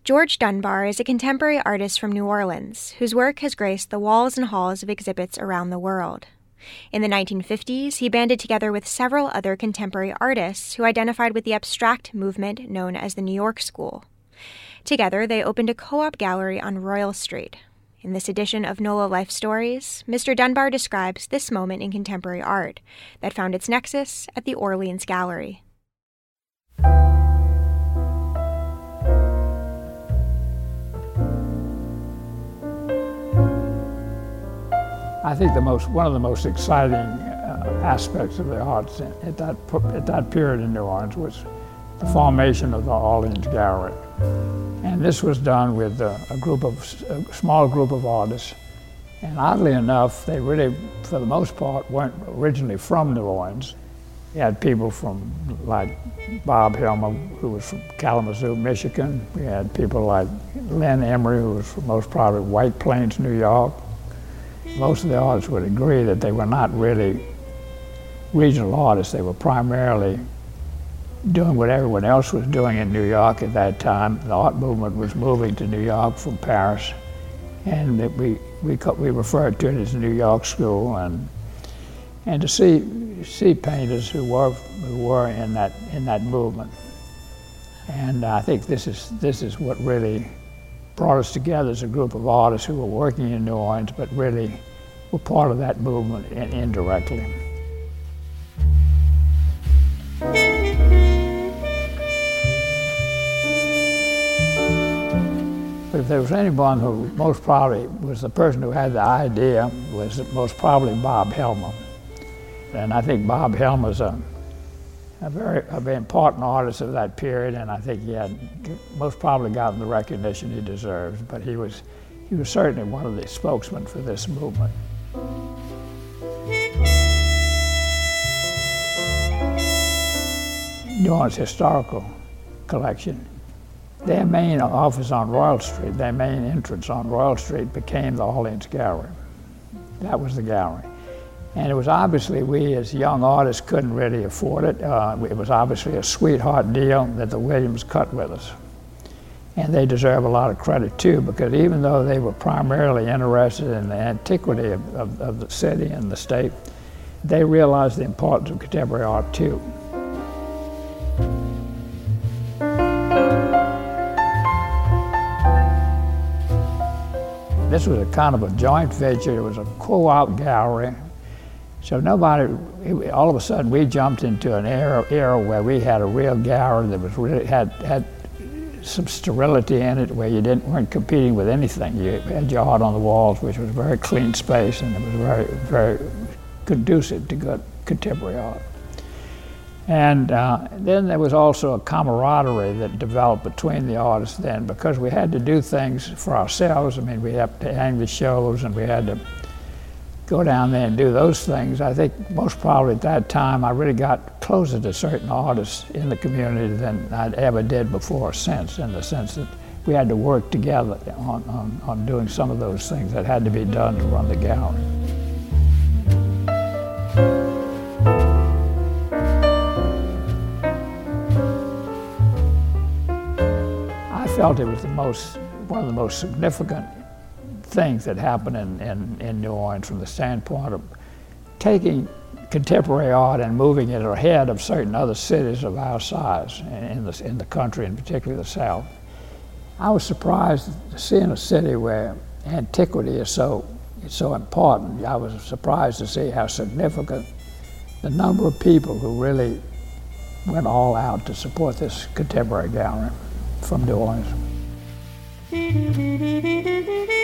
George Dunbar is a contemporary artist from New Orleans whose work has graced the walls and halls of exhibits around the world. In the 1950s, he banded together with several other contemporary artists who identified with the abstract movement known as the New York School. Together, they opened a co-op gallery on Royal Street. In this edition of NOLA Life Stories, Mr. Dunbar describes this moment in contemporary art that found its nexus at the Orleans Gallery. I think one of the most exciting aspects of the arts at that period in New Orleans was the formation of the Orleans Gallery. And this was done with a small group of artists. And oddly enough, they really, for the most part, weren't originally from New Orleans. You had people from like Bob Helmer, who was from Kalamazoo, Michigan. We had people like Lynn Emery, who was from most probably White Plains, New York. Most of the artists would agree that they were not really regional artists. They were primarily doing what everyone else was doing in New York at that time. The art movement was moving to New York from Paris, and we referred to it as the New York School. And to see painters who were in that movement, and I think this is what really brought us together as a group of artists who were working in New Orleans, but really were part of that movement indirectly. But if there was anyone who most probably was the person who had the idea, was most probably Bob Helmer. And I think Bob Helmer's a very important artist of that period, and I think he had most probably gotten the recognition he deserves, but he was certainly one of the spokesmen for this movement. New Orleans Historical Collection, their main office on Royal Street, their main entrance on Royal Street became the Orleans Gallery. That was the gallery. And it was obviously, we as young artists couldn't really afford it. It was obviously a sweetheart deal that the Williams cut with us. And they deserve a lot of credit too, because even though they were primarily interested in the antiquity of the city and the state, they realized the importance of contemporary art too. This was a kind of a joint venture. It was a co-op gallery. So all of a sudden we jumped into an era where we had a real gallery that was really had some sterility in it, where you weren't competing with anything. You had your art on the walls, which was a very clean space, and it was very, very conducive to good contemporary art. And then there was also a camaraderie that developed between the artists then, because we had to do things for ourselves. I mean, we had to hang the shows, and we had to go down there and do those things. I think most probably at that time I really got closer to certain artists in the community than I'd ever did before or since, in the sense that we had to work together on doing some of those things that had to be done to run the gallery. I felt it was one of the most significant things that happened in New Orleans from the standpoint of taking contemporary art and moving it ahead of certain other cities of our size in the country, and particularly the South. I was surprised to see in a city where antiquity is so important. I was surprised to see how significant the number of people who really went all out to support this contemporary gallery from New Orleans.